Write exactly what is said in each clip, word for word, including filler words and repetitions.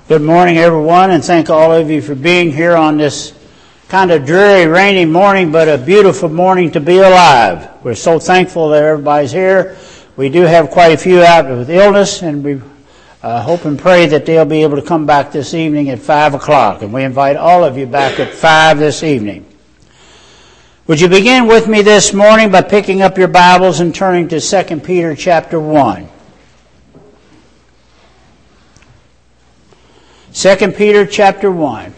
Good morning, everyone, and thank all of you for being here on this kind of dreary, rainy morning, but a beautiful morning to be alive. We're so thankful that everybody's here. We do have quite a few out with illness, and we uh, hope and pray that they'll be able to come back this evening at five o'clock, and we invite all of you back at five this evening. Would you begin with me this morning by picking up your Bibles and turning to Second Peter chapter one. Second Peter chapter one.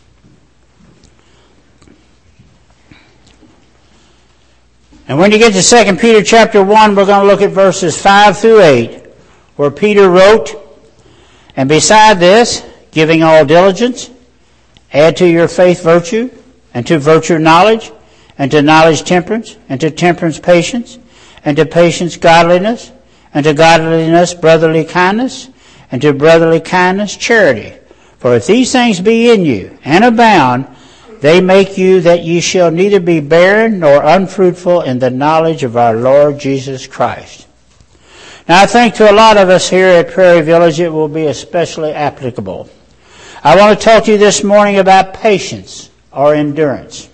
And when you get to Second Peter chapter one, we're going to look at verses five through eight, where Peter wrote, "And beside this, giving all diligence, add to your faith virtue, and to virtue knowledge, and to knowledge temperance, and to temperance patience, and to patience godliness, and to godliness brotherly kindness, and to brotherly kindness charity. For if these things be in you, and abound, they make you that ye shall neither be barren nor unfruitful in the knowledge of our Lord Jesus Christ." Now I think to a lot of us here at Prairie Village it will be especially applicable. I want to talk to you this morning about patience or endurance.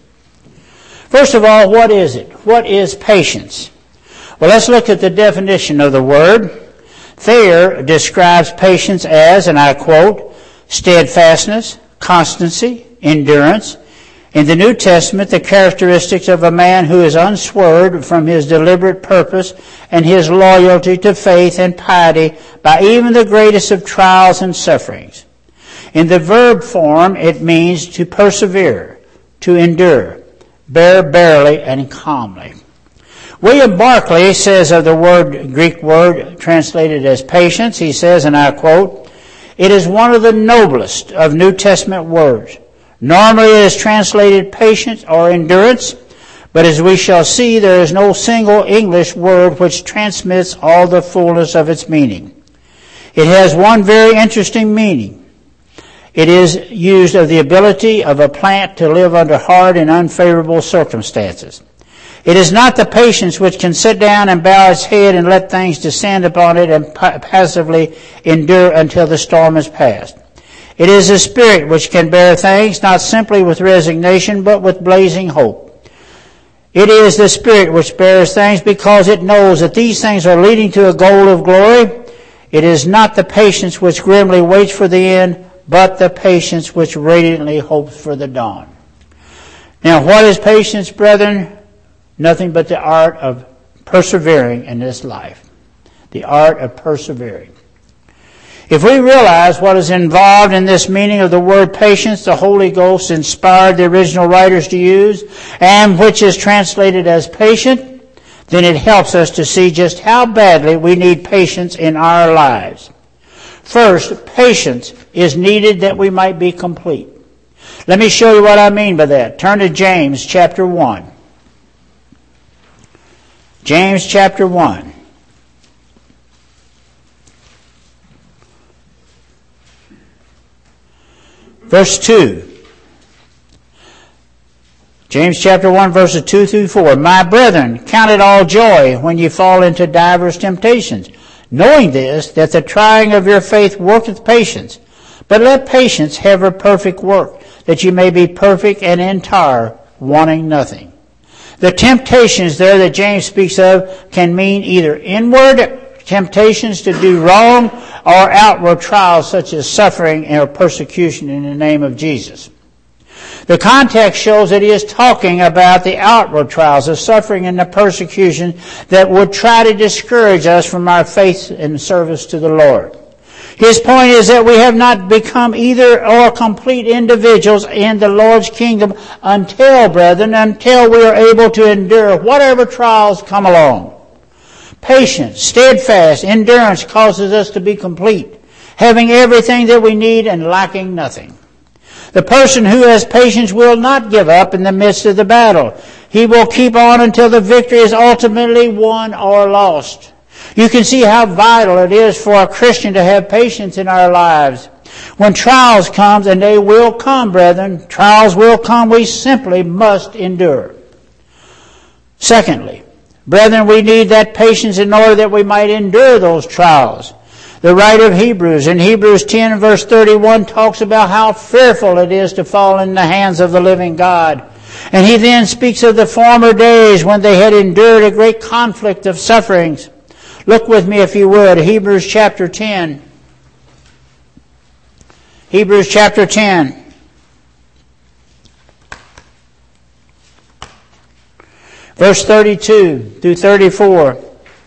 First of all, what is it? What is patience? Well, let's look at the definition of the word. Thayer describes patience as, and I quote, steadfastness, constancy, endurance. In the New Testament, the characteristics of a man who is unswerved from his deliberate purpose and his loyalty to faith and piety by even the greatest of trials and sufferings. In the verb form, it means to persevere, to endure, bear barely and calmly. William Barclay says of the word, Greek word translated as patience, he says, and I quote, "It is one of the noblest of New Testament words. Normally it is translated patience or endurance, but as we shall see, there is no single English word which transmits all the fullness of its meaning. It has one very interesting meaning. It is used of the ability of a plant to live under hard and unfavorable circumstances. It is not the patience which can sit down and bow its head and let things descend upon it and passively endure until the storm is past. It is a spirit which can bear things not simply with resignation but with blazing hope. It is the spirit which bears things because it knows that these things are leading to a goal of glory. It is not the patience which grimly waits for the end, but the patience which radiantly hopes for the dawn." Now, what is patience, brethren? Nothing but the art of persevering in this life. The art of persevering. If we realize what is involved in this meaning of the word patience, the Holy Ghost inspired the original writers to use, and which is translated as patient, then it helps us to see just how badly we need patience in our lives. First, patience is needed that we might be complete. Let me show you what I mean by that. Turn to James chapter one. James chapter one. Verse two. James chapter one, verses two through four. "My brethren, count it all joy when ye fall into divers temptations, knowing this, that the trying of your faith worketh patience. But let patience have her perfect work, that ye may be perfect and entire, wanting nothing." The temptations there that James speaks of can mean either inward temptations to do wrong or outward trials such as suffering or persecution in the name of Jesus. The context shows that he is talking about the outward trials, the suffering and the persecution that would try to discourage us from our faith and service to the Lord. His point is that we have not become either or complete individuals in the Lord's kingdom until, brethren, until we are able to endure whatever trials come along. Patience, steadfast, endurance causes us to be complete, having everything that we need and lacking nothing. The person who has patience will not give up in the midst of the battle. He will keep on until the victory is ultimately won or lost. You can see how vital it is for a Christian to have patience in our lives. When trials come, and they will come, brethren, trials will come, we simply must endure. Secondly, brethren, we need that patience in order that we might endure those trials. The writer of Hebrews, in Hebrews ten and verse thirty-one, talks about how fearful it is to fall in the hands of the living God. And he then speaks of the former days when they had endured a great conflict of sufferings. Look with me, if you would, Hebrews chapter ten. Hebrews chapter ten. Verse thirty-two through thirty-four.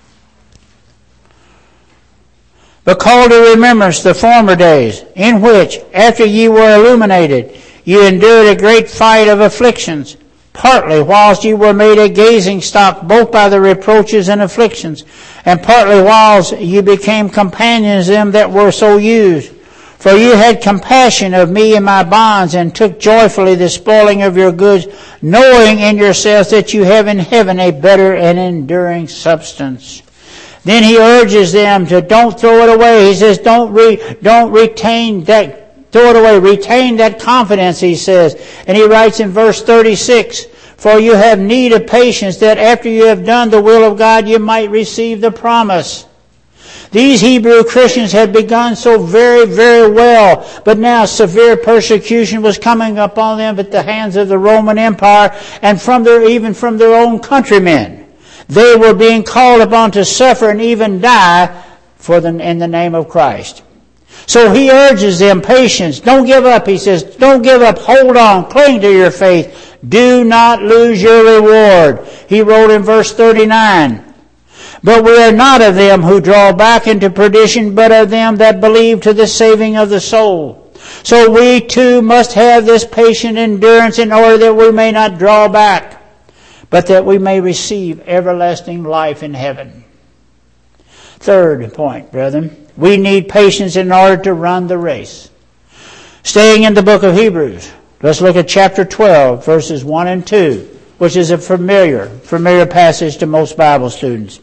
But call to remembrance the former days, in which, after ye were illuminated, ye endured a great fight of afflictions, partly whilst ye were made a gazing stock both by the reproaches and afflictions, and partly whilst ye became companions of them that were so used. For ye had compassion of me in my bonds, and took joyfully the spoiling of your goods, knowing in yourselves that you have in heaven a better and enduring substance. Then he urges them to don't throw it away. He says, don't re, don't retain that, throw it away. Retain that confidence, he says. And he writes in verse thirty-six, for you have need of patience, that after you have done the will of God, you might receive the promise. These Hebrew Christians had begun so very, very well, but now severe persecution was coming upon them at the hands of the Roman Empire and from their, even from their own countrymen. They were being called upon to suffer and even die for the, in the name of Christ. So he urges them patience. Don't give up, he says. Don't give up. Hold on. Cling to your faith. Do not lose your reward. He wrote in verse thirty-nine, but we are not of them who draw back into perdition, but of them that believe to the saving of the soul. So we too must have this patient endurance in order that we may not draw back, but that we may receive everlasting life in heaven. Third point, brethren, we need patience in order to run the race. Staying in the book of Hebrews, let's look at chapter twelve, verses one and two, which is a familiar, familiar passage to most Bible students.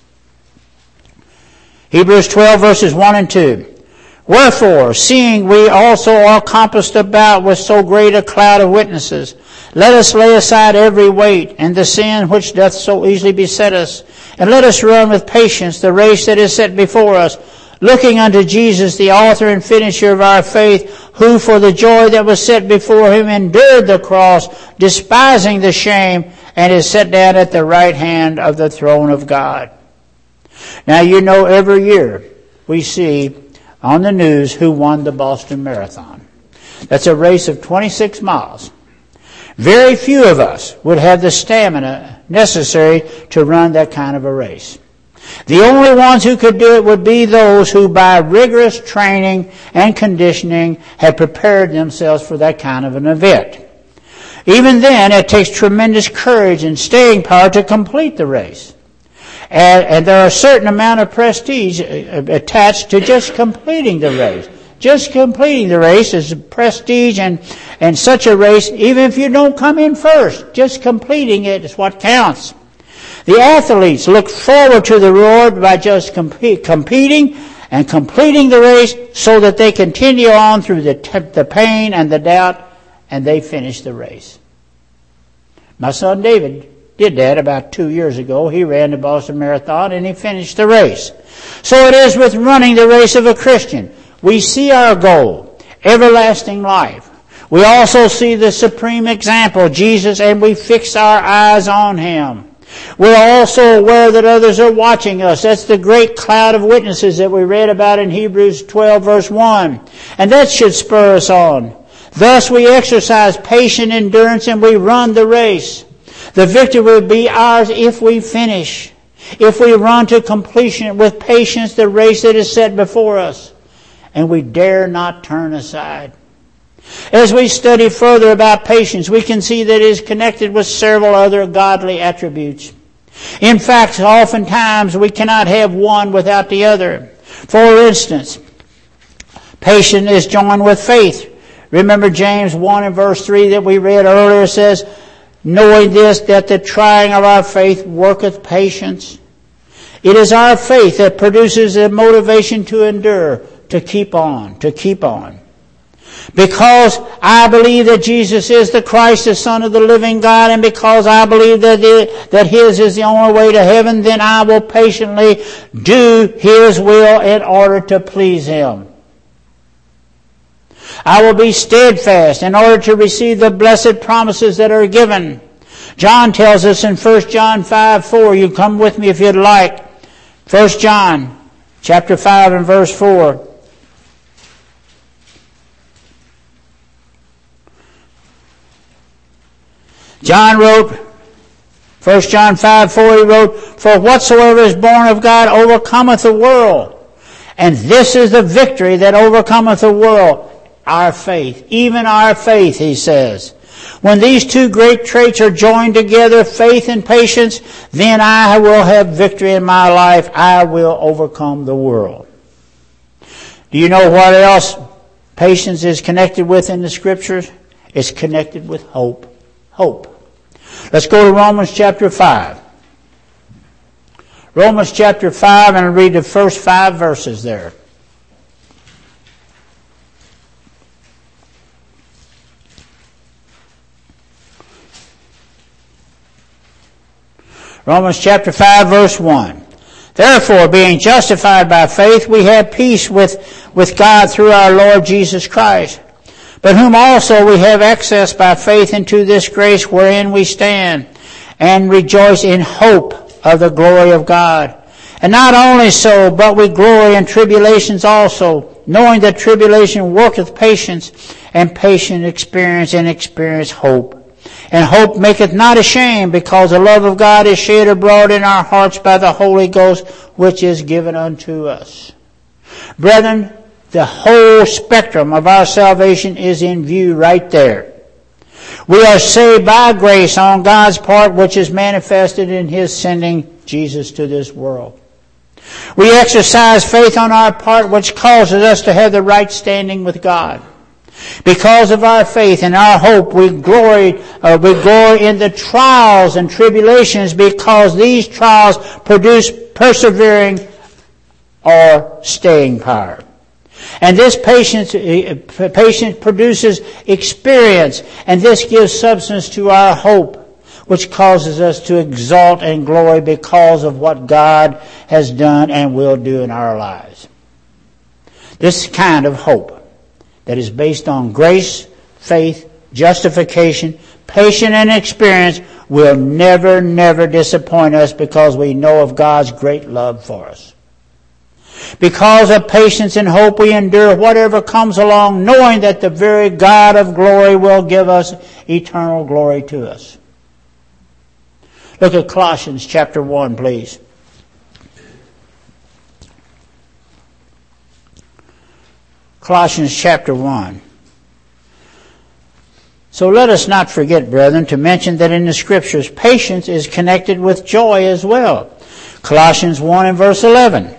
Hebrews twelve, verses one and two. Wherefore, seeing we also are compassed about with so great a cloud of witnesses, let us lay aside every weight and the sin which doth so easily beset us, and let us run with patience the race that is set before us, looking unto Jesus, the author and finisher of our faith, who for the joy that was set before him endured the cross, despising the shame, and is set down at the right hand of the throne of God. Now you know every year we see on the news who won the Boston Marathon. That's a race of twenty-six miles. Very few of us would have the stamina necessary to run that kind of a race. The only ones who could do it would be those who by rigorous training and conditioning have prepared themselves for that kind of an event. Even then, it takes tremendous courage and staying power to complete the race. And, and there are a certain amount of prestige attached to just completing the race. Just completing the race is prestige, and, and such a race, even if you don't come in first, just completing it is what counts. The athletes look forward to the reward by just compete, competing and completing the race so that they continue on through the, t- the pain and the doubt, and they finish the race. My son David did that about two years ago. He ran the Boston Marathon and he finished the race. So it is with running the race of a Christian. We see our goal, everlasting life. We also see the supreme example, Jesus, and we fix our eyes on him. We're also aware that others are watching us. That's the great cloud of witnesses that we read about in Hebrews twelve, verse one. And that should spur us on. Thus we exercise patient endurance and we run the race. The victory will be ours if we finish. If we run to completion with patience the race that is set before us. And we dare not turn aside. As we study further about patience, we can see that it is connected with several other godly attributes. In fact, oftentimes we cannot have one without the other. For instance, patience is joined with faith. Remember James one and verse three that we read earlier says, knowing this, that the trying of our faith worketh patience. It is our faith that produces the motivation to endure, to keep on, to keep on. Because I believe that Jesus is the Christ, the Son of the living God, and because I believe that, it, that His is the only way to heaven, then I will patiently do His will in order to please Him. I will be steadfast in order to receive the blessed promises that are given. John tells us in First John five four, you come with me if you'd like. First John chapter five and verse four. John wrote, First John five four, he wrote, for whatsoever is born of God overcometh the world. And this is the victory that overcometh the world, our faith. Even our faith, he says. When these two great traits are joined together, faith and patience, then I will have victory in my life. I will overcome the world. Do you know what else patience is connected with in the Scriptures? It's connected with hope. Hope. Let's go to Romans chapter five. Romans chapter five, and I'll read the first five verses there. Romans chapter five, verse one. Therefore, being justified by faith, we have peace with, with God through our Lord Jesus Christ, but whom also we have access by faith into this grace wherein we stand, and rejoice in hope of the glory of God. And not only so, but we glory in tribulations also, knowing that tribulation worketh patience, and patient experience, and experience hope. And hope maketh not ashamed, because the love of God is shed abroad in our hearts by the Holy Ghost, which is given unto us. Brethren, the whole spectrum of our salvation is in view right there. We are saved by grace on God's part, which is manifested in His sending Jesus to this world. We exercise faith on our part, which causes us to have the right standing with God. Because of our faith and our hope, we glory, uh, we glory in the trials and tribulations, because these trials produce persevering or staying power. And this patience, patience produces experience, and this gives substance to our hope, which causes us to exalt and glory because of what God has done and will do in our lives. This kind of hope that is based on grace, faith, justification, patience, and experience will never, never disappoint us, because we know of God's great love for us. Because of patience and hope, we endure whatever comes along, knowing that the very God of glory will give us eternal glory to us. Look at Colossians chapter one, please. Colossians chapter one. So let us not forget, brethren, to mention that in the Scriptures, patience is connected with joy as well. Colossians one and verse eleven.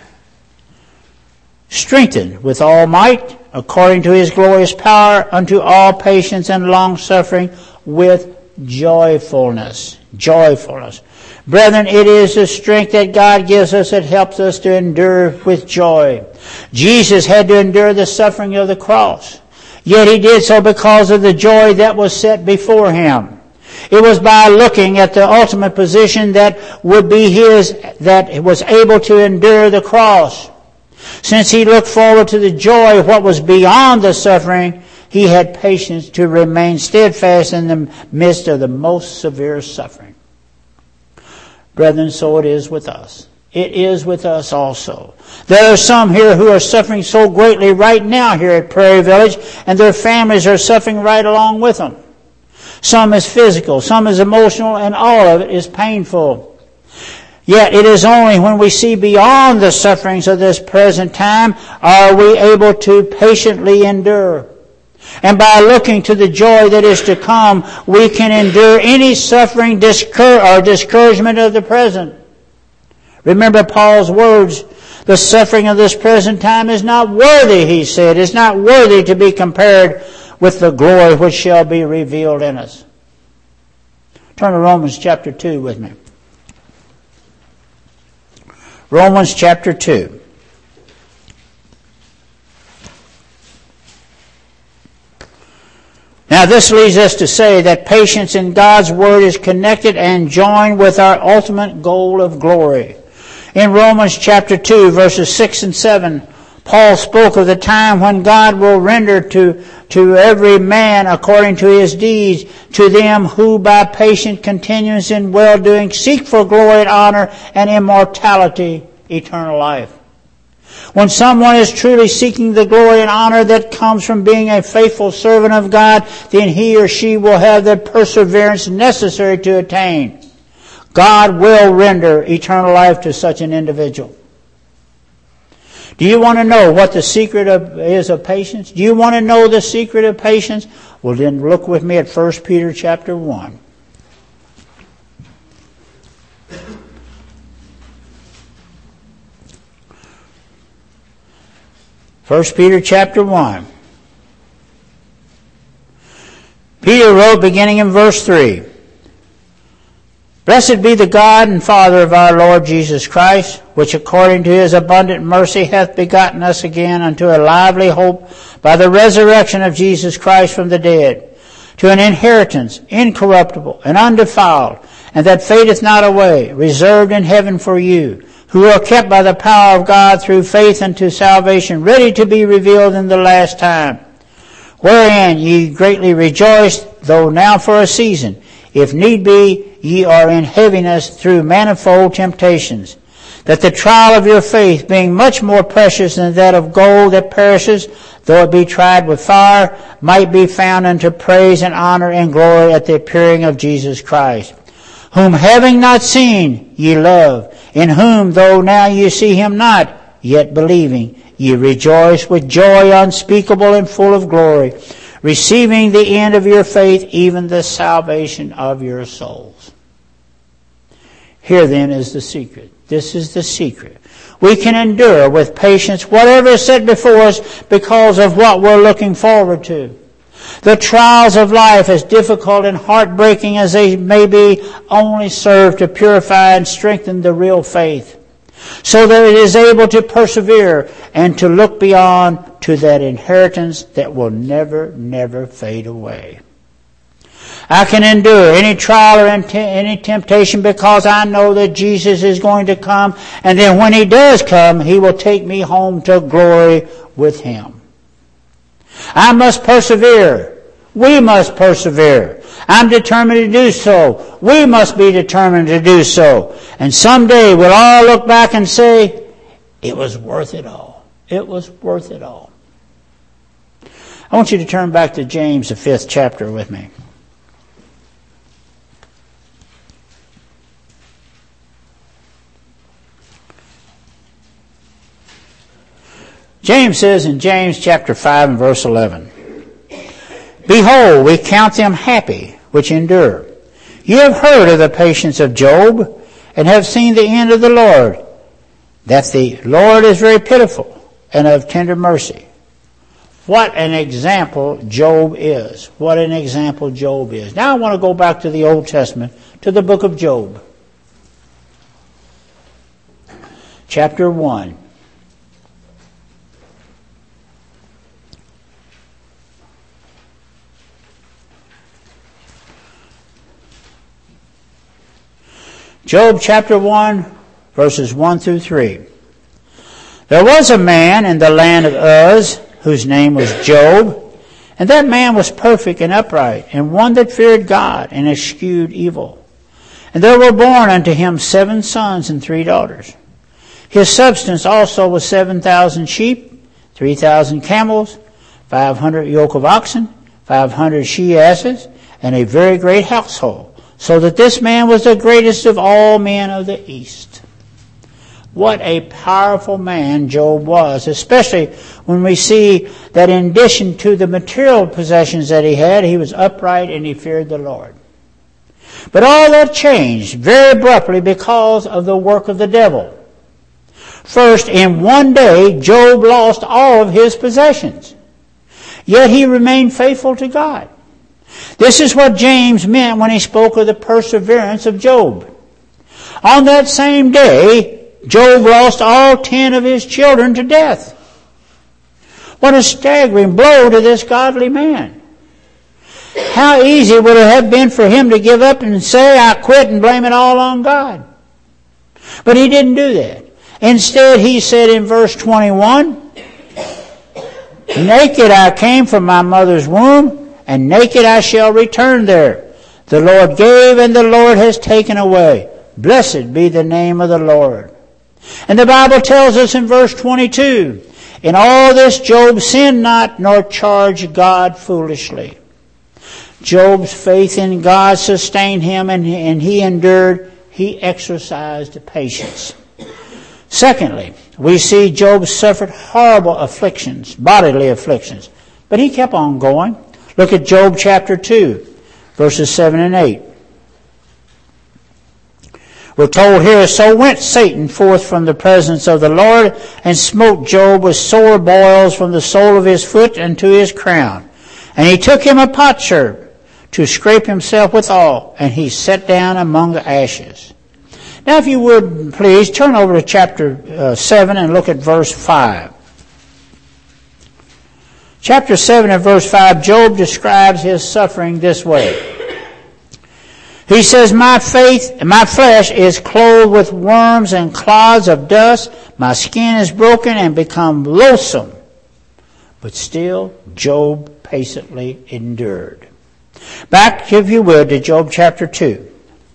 Strengthened with all might, according to His glorious power, unto all patience and long-suffering with joyfulness. Joyfulness. Brethren, it is the strength that God gives us that helps us to endure with joy. Jesus had to endure the suffering of the cross. Yet He did so because of the joy that was set before Him. It was by looking at the ultimate position that would be His that was able to endure the cross. Since He looked forward to the joy of what was beyond the suffering, He had patience to remain steadfast in the midst of the most severe suffering. Brethren, so it is with us. It is with us also. There are some here who are suffering so greatly right now here at Prairie Village, and their families are suffering right along with them. Some is physical, some is emotional, and all of it is painful. Yet it is only when we see beyond the sufferings of this present time are we able to patiently endure. And by looking to the joy that is to come, we can endure any suffering discour- or discouragement of the present. Remember Paul's words, the suffering of this present time is not worthy, he said, is not worthy to be compared with the glory which shall be revealed in us. Turn to Romans chapter two with me. Romans chapter two. Now this leads us to say that patience in God's Word is connected and joined with our ultimate goal of glory. In Romans chapter two, verses six and seven, Paul spoke of the time when God will render to, to every man according to his deeds, to them who by patient continuance in well-doing seek for glory and honor and immortality, eternal life. When someone is truly seeking the glory and honor that comes from being a faithful servant of God, then he or she will have the perseverance necessary to attain. God will render eternal life to such an individual. Do you want to know what the secret of, is of patience? Do you want to know the secret of patience? Well, then look with me at First Peter chapter one. First Peter chapter one. Peter wrote beginning in verse three. Blessed be the God and Father of our Lord Jesus Christ, which according to his abundant mercy hath begotten us again unto a lively hope by the resurrection of Jesus Christ from the dead, to an inheritance incorruptible and undefiled, and that fadeth not away, reserved in heaven for you, who are kept by the power of God through faith unto salvation, ready to be revealed in the last time. Wherein ye greatly rejoice, though now for a season, if need be, ye are in heaviness through manifold temptations, that the trial of your faith, being much more precious than that of gold that perishes, though it be tried with fire, might be found unto praise and honor and glory at the appearing of Jesus Christ, whom having not seen ye love, in whom, though now ye see him not, yet believing, ye rejoice with joy unspeakable and full of glory, receiving the end of your faith, even the salvation of your souls. Here then is the secret. This is the secret. We can endure with patience whatever is set before us because of what we're looking forward to. The trials of life, as difficult and heartbreaking as they may be, only serve to purify and strengthen the real faith, so that it is able to persevere and to look beyond to that inheritance that will never, never fade away. I can endure any trial or any temptation because I know that Jesus is going to come, and then when he does come, he will take me home to glory with him. I must persevere. We must persevere. I'm determined to do so. We must be determined to do so. And someday we'll all look back and say, it was worth it all. It was worth it all. I want you to turn back to James, the fifth chapter with me. James says in James chapter five and verse eleven, Behold, we count them happy which endure. You have heard of the patience of Job, and have seen the end of the Lord, that the Lord is very pitiful and of tender mercy. What an example Job is. What an example Job is. Now I want to go back to the Old Testament, to the book of Job. Chapter one. Job chapter one, verses one through three. There was a man in the land of Uz, whose name was Job, and that man was perfect and upright, and one that feared God and eschewed evil. And there were born unto him seven sons and three daughters. His substance also was seven thousand sheep, three thousand camels, five hundred yoke of oxen, five hundred she-asses, and a very great household, so that this man was the greatest of all men of the East. What a powerful man Job was, especially when we see that in addition to the material possessions that he had, he was upright and he feared the Lord. But all that changed very abruptly because of the work of the devil. First, in one day, Job lost all of his possessions. Yet he remained faithful to God. This is what James meant when he spoke of the perseverance of Job. On that same day, Job lost all ten of his children to death. What a staggering blow to this godly man. How easy would it have been for him to give up and say, I quit, and blame it all on God. But he didn't do that. Instead, he said in verse twenty-one, naked I came from my mother's womb, and naked I shall return there. The Lord gave, and the Lord has taken away. Blessed be the name of the Lord. And the Bible tells us in verse twenty-two, in all this Job sinned not, nor charged God foolishly. Job's faith in God sustained him, and, and he endured. He exercised patience. Secondly, we see Job suffered horrible afflictions, bodily afflictions. But he kept on going. Look at Job chapter two, verses seven and eight. We're told here, so went Satan forth from the presence of the Lord, and smote Job with sore boils from the sole of his foot unto his crown. And he took him a potsherd to scrape himself withal, and he sat down among the ashes. Now, if you would, please, turn over to chapter uh, seven and look at verse five. Chapter seven and verse five, Job describes his suffering this way. He says, My faith, my flesh is clothed with worms and clods of dust. My skin is broken and become loathsome. But still, Job patiently endured. Back, if you would, to Job chapter two.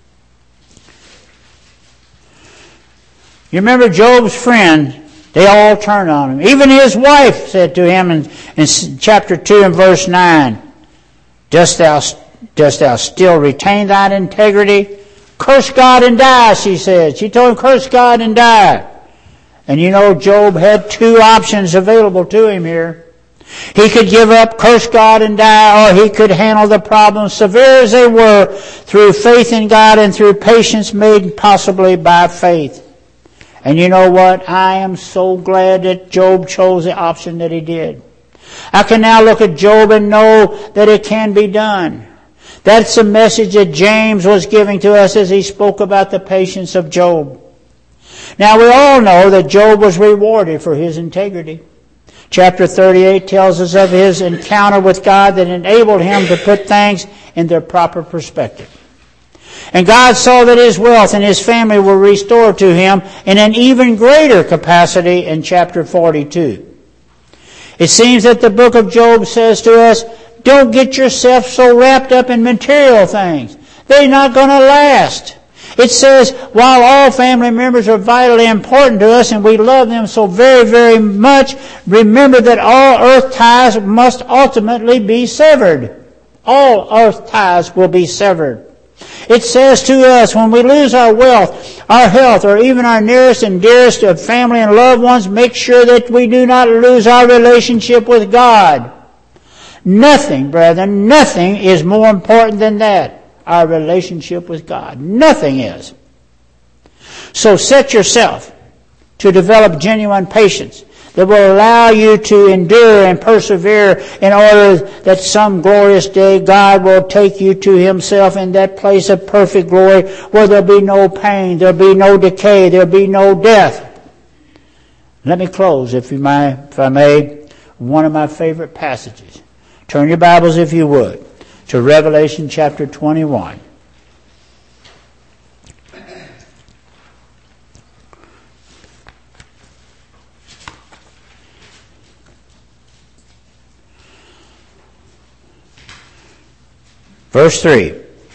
You remember Job's friend, they all turned on him. Even his wife said to him in, in chapter two and verse nine, Dost thou, dost thou still retain thine integrity? Curse God and die, she said. She told him, curse God and die. And you know, Job had two options available to him here. He could give up, curse God and die, or he could handle the problems, severe as they were, through faith in God and through patience made possibly by faith. And you know what? I am so glad that Job chose the option that he did. I can now look at Job and know that it can be done. That's the message that James was giving to us as he spoke about the patience of Job. Now we all know that Job was rewarded for his integrity. Chapter thirty-eight tells us of his encounter with God that enabled him to put things in their proper perspective. And God saw that his wealth and his family were restored to him in an even greater capacity in chapter forty-two. It seems that the book of Job says to us, don't get yourself so wrapped up in material things. They're not going to last. It says, while all family members are vitally important to us and we love them so very, very much, remember that all earth ties must ultimately be severed. All earth ties will be severed. It says to us, when we lose our wealth, our health, or even our nearest and dearest of family and loved ones, make sure that we do not lose our relationship with God. Nothing, brethren, nothing is more important than that. Our relationship with God. Nothing is. So set yourself to develop genuine patience that will allow you to endure and persevere in order that some glorious day God will take you to himself in that place of perfect glory where there'll be no pain, there'll be no decay, there'll be no death. Let me close, if, you may, if I may, one of my favorite passages. Turn your Bibles, if you would, to Revelation chapter twenty-one. Verse three.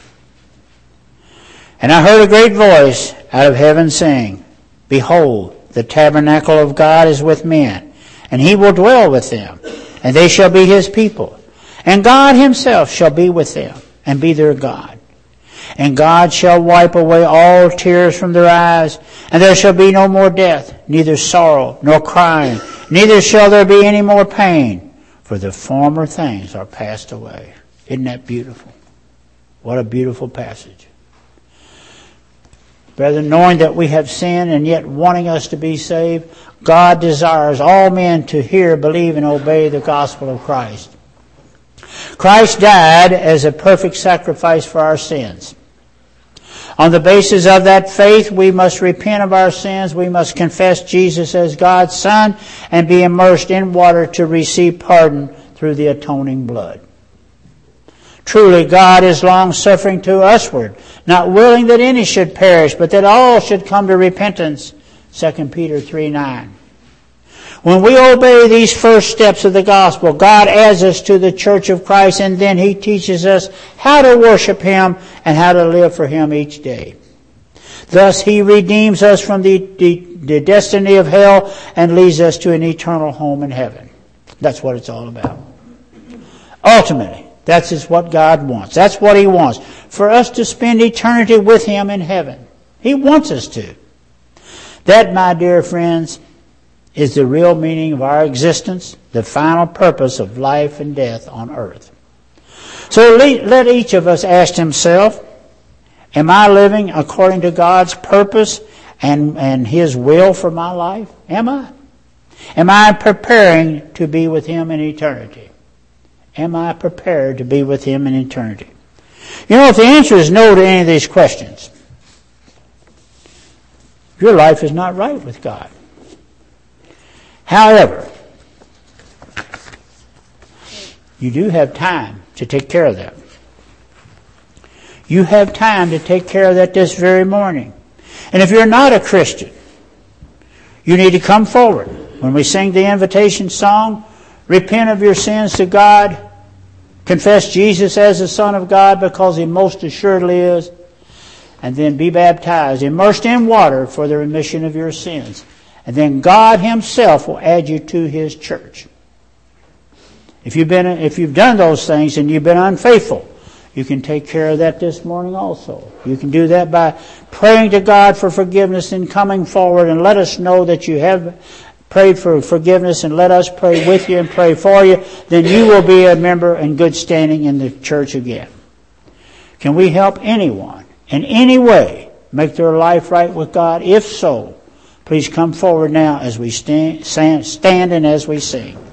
And I heard a great voice out of heaven saying, Behold, the tabernacle of God is with men, and he will dwell with them, and they shall be his people. And God himself shall be with them, and be their God. And God shall wipe away all tears from their eyes, and there shall be no more death, neither sorrow, nor crying, neither shall there be any more pain, for the former things are passed away. Isn't that beautiful? What a beautiful passage. Brethren, knowing that we have sinned and yet wanting us to be saved, God desires all men to hear, believe, and obey the gospel of Christ. Christ died as a perfect sacrifice for our sins. On the basis of that faith, we must repent of our sins. We must confess Jesus as God's Son and be immersed in water to receive pardon through the atoning blood. Truly God is long-suffering to usward, not willing that any should perish, but that all should come to repentance. Second Peter three nine. When we obey these first steps of the gospel, God adds us to the church of Christ, and then He teaches us how to worship Him and how to live for Him each day. Thus He redeems us from the, the, the destiny of hell and leads us to an eternal home in heaven. That's what it's all about. Ultimately, that's just what God wants. That's what He wants. For us to spend eternity with Him in heaven. He wants us to. That, my dear friends, is the real meaning of our existence, the final purpose of life and death on earth. So let each of us ask himself, am I living according to God's purpose and, and His will for my life? Am I? Am I preparing to be with Him in eternity? Am I prepared to be with Him in eternity? You know, if the answer is no to any of these questions, your life is not right with God. However, you do have time to take care of that. You have time to take care of that this very morning. And if you're not a Christian, you need to come forward. When we sing the invitation song, repent of your sins to God, confess Jesus as the Son of God because He most assuredly is, and then be baptized, immersed in water for the remission of your sins. And then God Himself will add you to His church. If you've been, if you've done those things and you've been unfaithful, you can take care of that this morning also. You can do that by praying to God for forgiveness and coming forward and let us know that you have prayed for forgiveness and let us pray with you and pray for you. Then you will be a member in good standing in the church again. Can we help anyone in any way make their life right with God? If so, please come forward now as we stand, stand and as we sing.